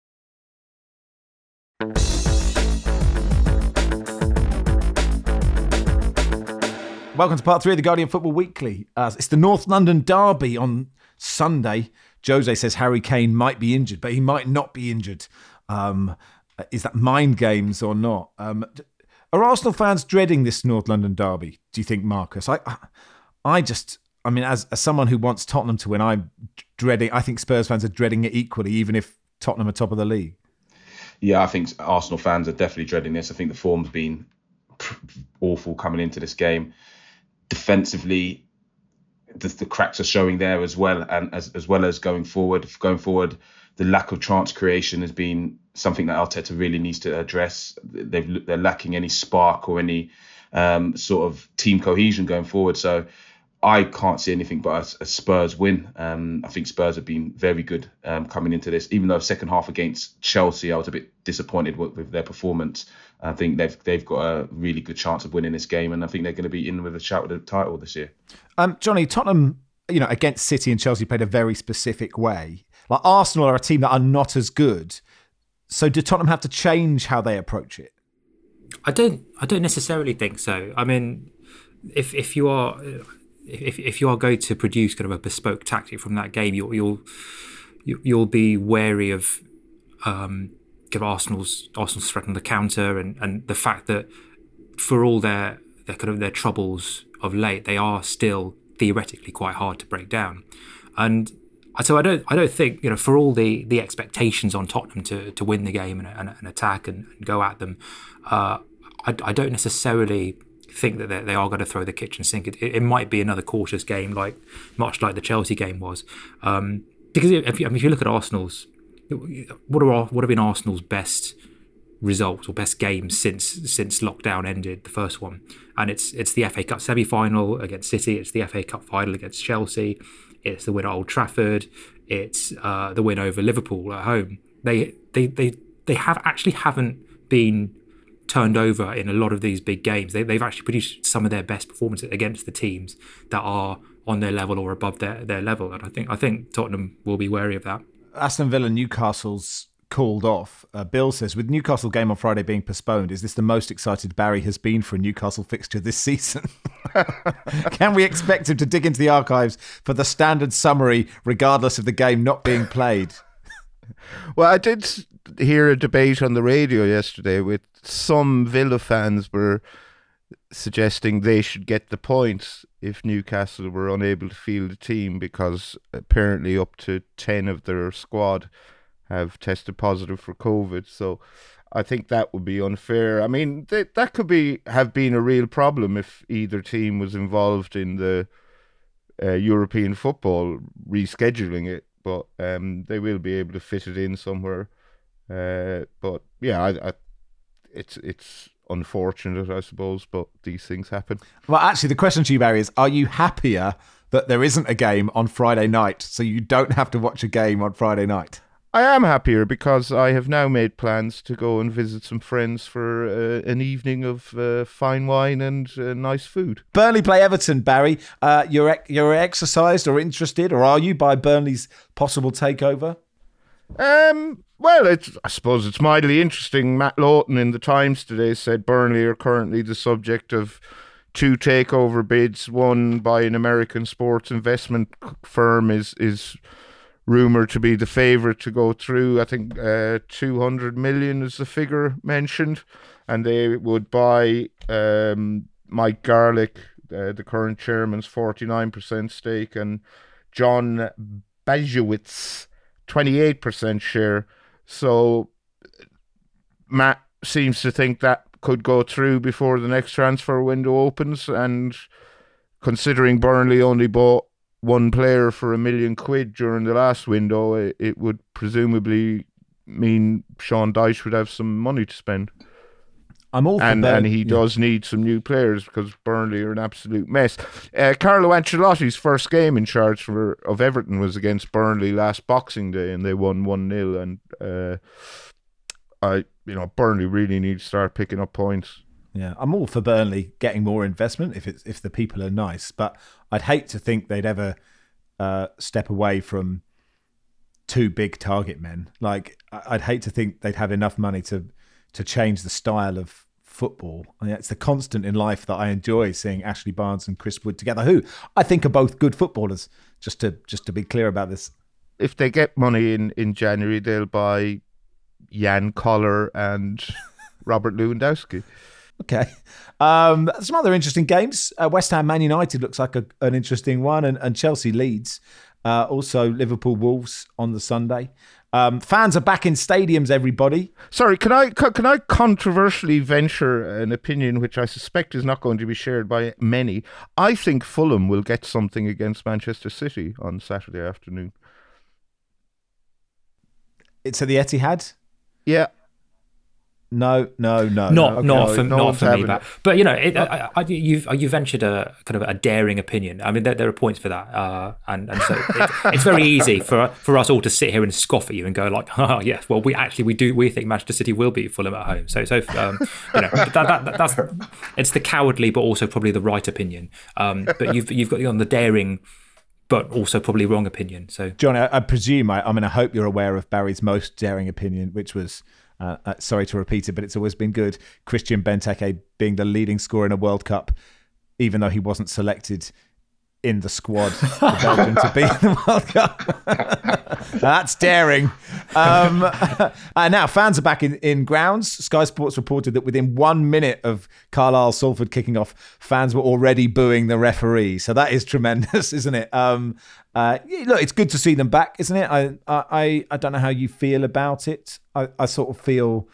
Welcome to part three of the Guardian Football Weekly. Uh, it's the North London derby on Sunday. Jose says Harry Kane might be injured, but he might not be injured. Um, is that mind games or not? Um, are Arsenal fans dreading this North London derby, do you think, Marcus? I I just, I mean, as, as someone who wants Tottenham to win, I'm dreading, I think Spurs fans are dreading it equally, even if Tottenham are top of the league. Yeah, I think Arsenal fans are definitely dreading this. I think the form's been awful coming into this game. Defensively, the, the cracks are showing there as well, and as as well as going forward. Going forward, the lack of chance creation has been something that Arteta really needs to address. They've they're lacking any spark or any um, sort of team cohesion going forward. So I can't see anything but a, a Spurs win. Um, I think Spurs have been very good um, coming into this. Even though second half against Chelsea, I was a bit disappointed with, with their performance. I think they've they've got a really good chance of winning this game, and I think they're going to be in with a shout at the title this year. Um, Johnny, Tottenham, you know, against City and Chelsea played a very specific way. Like Arsenal are a team that are not as good. So do Tottenham have to change how they approach it? I don't. I don't necessarily think so. I mean, if if you are if if you are going to produce kind of a bespoke tactic from that game, you'll you'll you'll be wary of um, give Arsenal's Arsenal's threat on the counter, and, and the fact that for all their their kind of their troubles of late, they are still theoretically quite hard to break down. And So I don't, I don't think, you know, for all the, the expectations on Tottenham to, to win the game and, and, and attack and, and go at them, uh, I, I don't necessarily think that they are going to throw the kitchen sink. It, it might be another cautious game, like much like the Chelsea game was. Um, because if you, I mean, if you look at Arsenal's, what are what have been Arsenal's best results or best games since since lockdown ended, the first one, and it's it's the F A Cup semi-final against City, it's the F A Cup final against Chelsea, it's the win at Old Trafford, it's uh, the win over Liverpool at home. They they they they have actually haven't been turned over in a lot of these big games. They, they've actually produced some of their best performances against the teams that are on their level or above their, their level. And I think I think Tottenham will be wary of that. Aston Villa, Newcastle's called off. Uh, Bill says, with Newcastle game on Friday being postponed, is this the most excited Barry has been for a Newcastle fixture this season? Can we expect him to dig into the archives for the standard summary, regardless of the game not being played? Well, I did hear a debate on the radio yesterday with some Villa fans were suggesting they should get the points if Newcastle were unable to field a team, because apparently up to ten of their squad have tested positive for COVID. So I think that would be unfair. I mean, th- that could be have been a real problem if either team was involved in the uh, European football rescheduling it. But um, they will be able to fit it in somewhere. Uh, but yeah, I, I, it's it's unfortunate, I suppose, but these things happen. Well, actually, the question to you, Barry, is: are you happier that there isn't a game on Friday night, so you don't have to watch a game on Friday night? I am happier because I have now made plans to go and visit some friends for uh, an evening of uh, fine wine and uh, nice food. Burnley play Everton, Barry. Uh, you're you're exercised or interested, or are you, by Burnley's possible takeover? Um. Well, it's, I suppose it's mildly interesting. Matt Lawton in the Times today said Burnley are currently the subject of two takeover bids. One by an American sports investment firm is is rumoured to be the favourite to go through. I think uh, two hundred million is the figure mentioned, and they would buy um, Mike Garlick, uh, the current chairman's forty-nine percent stake, and John Bajewicz, twenty-eight percent share. So Matt seems to think that could go through before the next transfer window opens, and considering Burnley only bought one player for a million quid during the last window, it, it would presumably mean Sean Dyche would have some money to spend. I'm all for and, Burnley. and he yeah. does need some new players because Burnley are an absolute mess. Uh, Carlo Ancelotti's first game in charge for, of Everton was against Burnley last Boxing Day, and they won one nil. And uh, I, you know, Burnley really need to start picking up points. Yeah, I'm all for Burnley getting more investment if it's if the people are nice, but I'd hate to think they'd ever uh, step away from two big target men. Like, I'd hate to think they'd have enough money to to change the style of football. I mean, it's the constant in life that I enjoy, seeing Ashley Barnes and Chris Wood together, who I think are both good footballers. Just to just to be clear about this, if they get money in, in January, they'll buy Jan Koller and Robert Lewandowski. Okay. Um, some other interesting games. Uh, West Ham Man United looks like a, an interesting one, and, and Chelsea Leeds. Uh, also Liverpool Wolves on the Sunday. Um, fans are back in stadiums, everybody. Sorry, can I can I controversially venture an opinion which I suspect is not going to be shared by many? I think Fulham will get something against Manchester City on Saturday afternoon. It's at the Etihad? Yeah. No, no, no. Not, no. not Okay. for, No not one's for me. having But, it. but you know, it, I, I, you've you ventured a kind of a daring opinion. I mean, there, there are points for that, uh, and and so it, it's very easy for for us all to sit here and scoff at you and go like, oh yes, well we actually we do we think Manchester City will beat Fulham at home. So so um, you know that, that, that that's it's the cowardly but also probably the right opinion. Um, but you've you've got on the daring, but also probably wrong opinion. So John, I, I presume I, I mean I hope you're aware of Barry's most daring opinion, which was. Uh, uh, sorry to repeat it, but it's always been good. Christian Benteke being the leading scorer in a World Cup, even though he wasn't selected in the squad for Belgium to be in the World Cup. That's daring. Um, and now fans are back in, in grounds. Sky Sports reported that within one minute of Carlisle Salford kicking off, fans were already booing the referee. So that is tremendous, isn't it? Um, uh, yeah, look, it's good to see them back, isn't it? I I I don't know how you feel about it. I, I sort of feel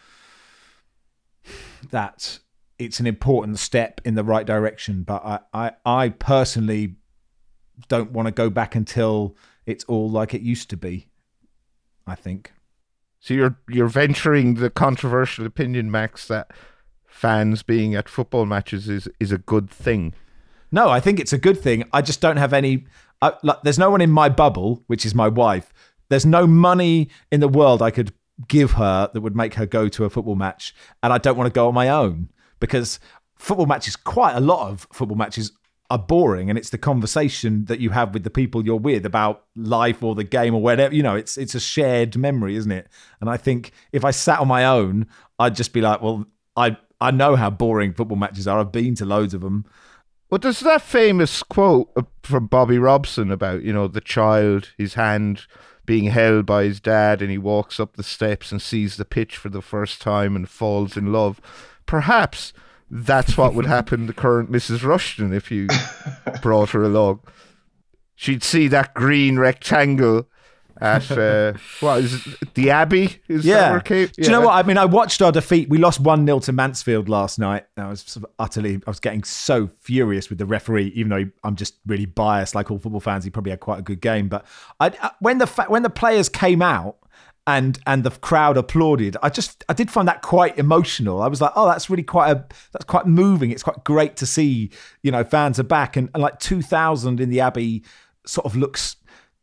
that it's an important step in the right direction, but I, I, I personally don't want to go back until it's all like it used to be, I think. So you're you're venturing the controversial opinion, Max, that fans being at football matches is, is a good thing. No, I think it's a good thing. I just don't have any... I, like, there's no one in my bubble, which is my wife. There's no money in the world I could give her that would make her go to a football match, and I don't want to go on my own, because football matches, quite a lot of football matches, are boring, and it's the conversation that you have with the people you're with about life or the game or whatever. You know, it's it's a shared memory, isn't it? And I think if I sat on my own, I'd just be like, well, I I know how boring football matches are. I've been to loads of them. Well, there's that famous quote from Bobby Robson about, you know, the child, his hand being held by his dad, and he walks up the steps and sees the pitch for the first time and falls in love. Perhaps that's what would happen to current Missus Rushton if you brought her along. She'd see that green rectangle at, uh, what is it, the Abbey? Is yeah. that where it came? Do you know what? I mean, I watched our defeat. We lost one nil to Mansfield last night. I was sort of utterly, I was getting so furious with the referee, even though I'm just really biased, like all football fans. He probably had quite a good game. But I, when the when the players came out, and and the crowd applauded, I just I did find that quite emotional. I was like, oh, that's really quite a that's quite moving. It's quite great to see, you know, fans are back, and, and like two thousand in the Abbey sort of looks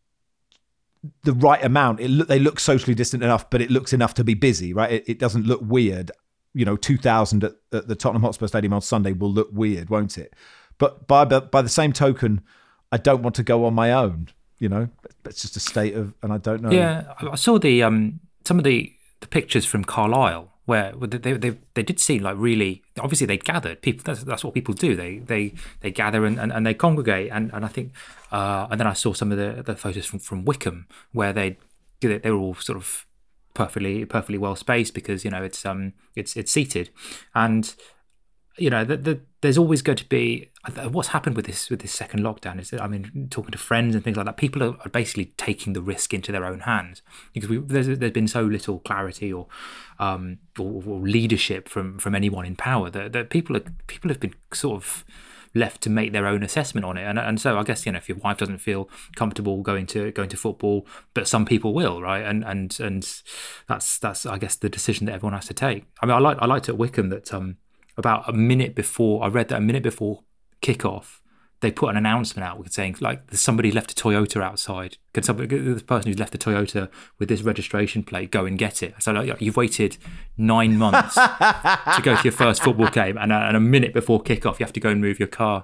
the right amount. It look, they look socially distant enough, but it looks enough to be busy, right? It, it doesn't look weird. You know, two thousand at, at the Tottenham Hotspur Stadium on Sunday will look weird, won't it? But by by the same token, I don't want to go on my own. You know, it's just a state of, and I don't know. Yeah, I saw the um some of the, the pictures from Carlisle where they they they did seem like really, obviously they gathered people. That's that's what people do. They they they gather and, and, and they congregate. And, and I think uh and then I saw some of the, the photos from, from Wickham where they they were all sort of perfectly perfectly well spaced, because you know it's um it's it's seated. And you know, the, the, there's always going to be, what's happened with this with this second lockdown is that, I mean, talking to friends and things like that, people are, are basically taking the risk into their own hands, because we, there's there's been so little clarity or um or, or leadership from from anyone in power that, that people are people have been sort of left to make their own assessment on it. And and so I guess, you know, if your wife doesn't feel comfortable going to going to football, but some people will, right? And and and that's that's I guess the decision that everyone has to take. I mean, I like I liked at Wickham that um. about a minute before, I read that a minute before kickoff, they put an announcement out saying, like, there's somebody left a Toyota outside. Can somebody, this person who's left a Toyota with this registration plate, go and get it? So like, you've waited nine months to go to your first football game, and a, and a minute before kickoff, you have to go and move your car.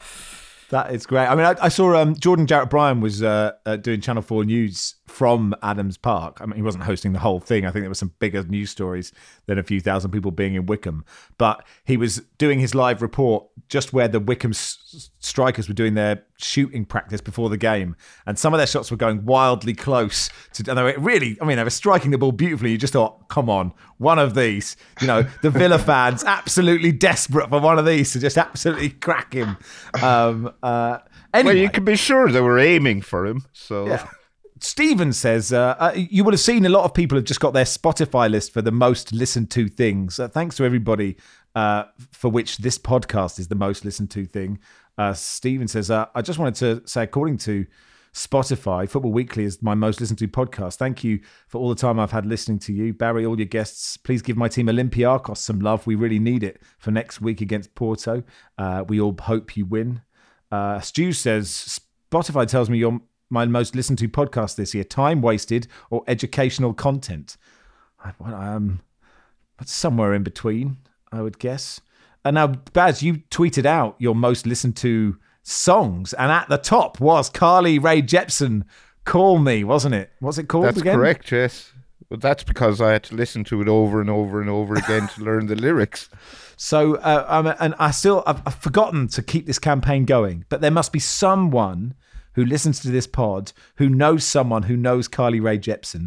That is great. I mean, I, I saw um, Jordan Jarrett Bryan was uh, uh, doing Channel four News from Adams Park. I mean, he wasn't hosting the whole thing. I think there were some bigger news stories than a few thousand people being in Wickham. But he was doing his live report just where the Wickham s- strikers were doing their shooting practice before the game. And some of their shots were going wildly close to, and they were really, I mean, they were striking the ball beautifully. You just thought, come on, one of these. You know, the Villa fans absolutely desperate for one of these to just absolutely crack him. Um, uh, anyway. Well, you can be sure they were aiming for him. So. Yeah. Stephen says, uh, uh, you would have seen a lot of people have just got their Spotify list for the most listened to things. Uh, thanks to everybody uh, for which this podcast is the most listened to thing. Uh, Stephen says, uh, I just wanted to say, according to Spotify, Football Weekly is my most listened to podcast. Thank you for all the time I've had listening to you. Barry, all your guests, please give my team Olympiacos some love. We really need it for next week against Porto. Uh, we all hope you win. Uh, Stu says, Spotify tells me you're my most listened to podcast this year. Time wasted or educational content? I, well, um, somewhere in between, I would guess. And now, Baz, you tweeted out your most listened to songs, and at the top was Carly Rae Jepsen, Call Me, wasn't it? What's it called That's again? correct, yes. But that's because I had to listen to it over and over and over again to learn the lyrics. So, uh, um, and I still, I've, I've forgotten to keep this campaign going, but there must be someone who listens to this pod who knows someone who knows Carly Rae Jepsen.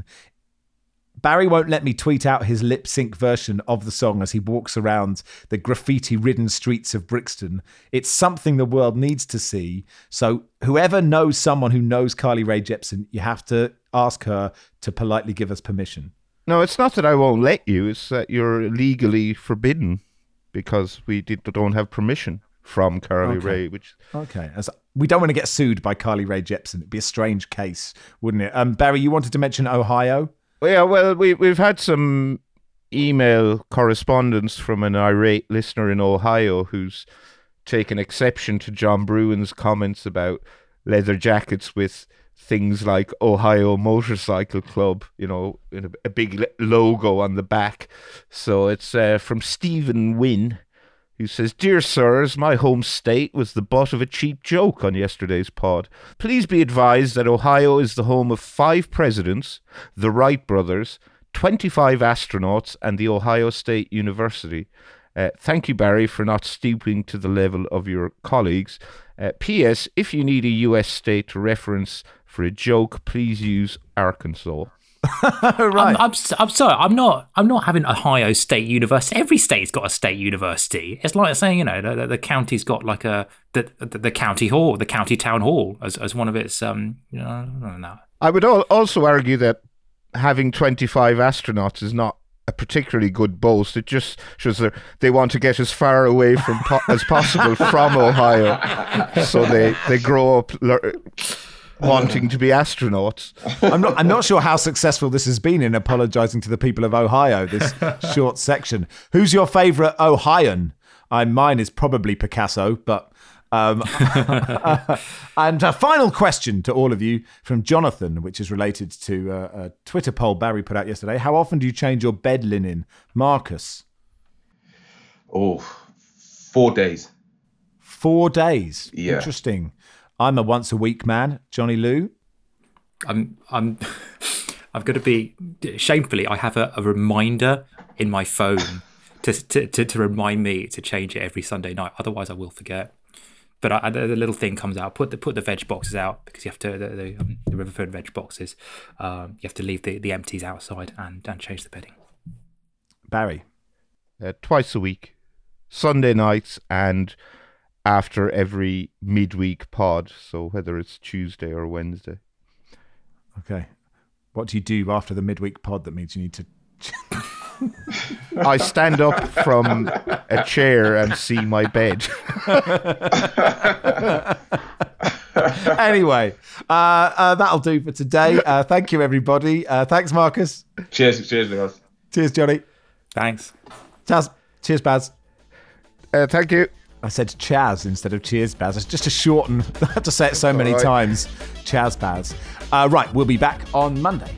Barry won't let me tweet out his lip sync version of the song as he walks around the graffiti-ridden streets of Brixton. It's something the world needs to see. So whoever knows someone who knows Carly Rae Jepsen, you have to ask her to politely give us permission. No, it's not that I won't let you. It's that you're legally forbidden because we did, don't have permission from Carly Okay. Rae. Which Okay. As we don't want to get sued by Carly Rae Jepsen. It'd be a strange case, wouldn't it? Um, Barry, you wanted to mention Ohio? Well, yeah, well, we, we've had some email correspondence from an irate listener in Ohio who's taken exception to John Bruin's comments about leather jackets with things like Ohio Motorcycle Club, you know, in a, a big logo on the back. So it's uh, from Stephen Wynn, who says, "Dear sirs, my home state was the butt of a cheap joke on yesterday's pod. Please be advised that Ohio is the home of five presidents, the Wright brothers, twenty-five astronauts, and the Ohio State University. Uh, thank you, Barry, for not stooping to the level of your colleagues. Uh, P S. If you need a U S state to reference for a joke, please use Arkansas." right. I'm, I'm, s- I'm sorry. I'm not. I'm not having Ohio State University. Every state's got a state university. It's like saying, you know, the, the county's got like a the, the the county hall, the county town hall, as as one of its. Um, you know, I don't know. I would al- also argue that having twenty-five astronauts is not a particularly good boast. It just shows that they want to get as far away from po- as possible from Ohio, so they, they grow up lear- wanting to be astronauts. I'm not. I'm not sure how successful this has been in apologising to the people of Ohio. This short section. Who's your favourite Ohioan? I mine is probably Picasso, but. Um, and a final question to all of you from Jonathan, which is related to uh, a Twitter poll Barry put out yesterday. How often do you change your bed linen, Marcus? Oh, four days. Four days. Yeah. Interesting. I'm a once a week man, Johnny Lou. I'm I'm I've got to be shamefully. I have a, a reminder in my phone to, to to to remind me to change it every Sunday night. Otherwise, I will forget. But I, the, the little thing comes out. Put the put the veg boxes out because you have to the the, um, the Riverford veg boxes. Um, you have to leave the, the empties outside and and change the bedding. Barry. Uh, twice a week, Sunday nights and after every midweek pod. So whether it's Tuesday or Wednesday. Okay. What do you do after the midweek pod that means you need to... I stand up from a chair and see my bed. Anyway, uh, uh, that'll do for today. Uh, thank you, everybody. Uh, thanks, Marcus. Cheers, cheers, guys. Cheers, Johnny. Thanks. Chaz. Cheers, Baz. Uh, thank you. I said Chaz instead of Cheers, Baz. It's just to shorten. I had to say it so many All right. times. Chaz, Baz. Uh, right, we'll be back on Monday.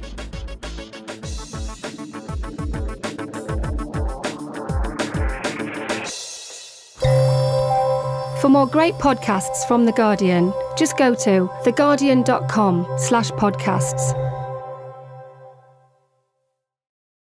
For more great podcasts from The Guardian, just go to theguardian.com slash podcasts.